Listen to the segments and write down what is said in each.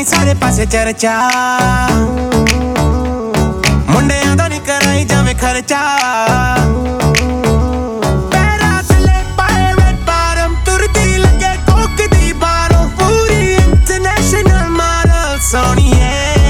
ਸਾਰੇ ਪਾਸੇ ਚਰਚਾ ਮੁੰਡਿਆਂ ਦਾ ਨੀ ਕਰਾਈ ਜਾਵੇਂ ਖਰਚਾ ਪੈਰਾਂ ਥੱਲੇ ਪਾਏ ਰੈਡ ਬਾਟਮ ਤੁਰਦੀ ਲੱਗੇ ਕੋਕ ਦੀ ਬਾਰੋਂ ਪੂਰੀ ਇੰਟਰਨੈਸ਼ਨਲ ਮਾਡਲ ਸੋਹਣੀਏ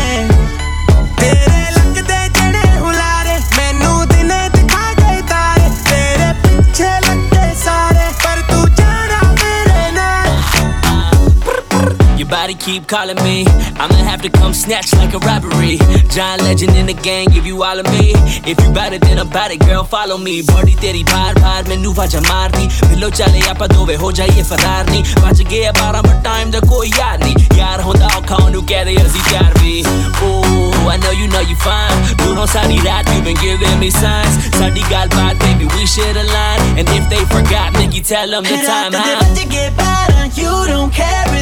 ਤੇਰੇ ਲੱਗਦੇ ਜਿਹੜੇ ਹੁਲਾਰੇ ਮੈਨੂੰ ਦਿਨੇ ਦਿਖਾ ਗਏ ਤਾਰੇ ਤੇਰੇ ਪਿੱਛੇ ਲੱਗੇ ਸਾਰੇ ਪਰ ਤੂੰ ਜਾਣਾ ਮੇਰੇ ਨਾਲ Your body keep calling me I'ma have to come snatch like a robbery Giant legend in the gang, give you all of me If you bout it, then about it, girl, follow me Body teri baar mainu vaja mardi Milo chale aapa dove ho jaiye farar nahi Bach gaya 12 but time da koi yaad nahi Yaar honda aukha onu kehde assi pyar bhi Oh, I know you fine Doono sari raat you been giving me signs Sadi gal baat, baby, we should align And if they forgot, Nikki, tell them the time, huh? You don't care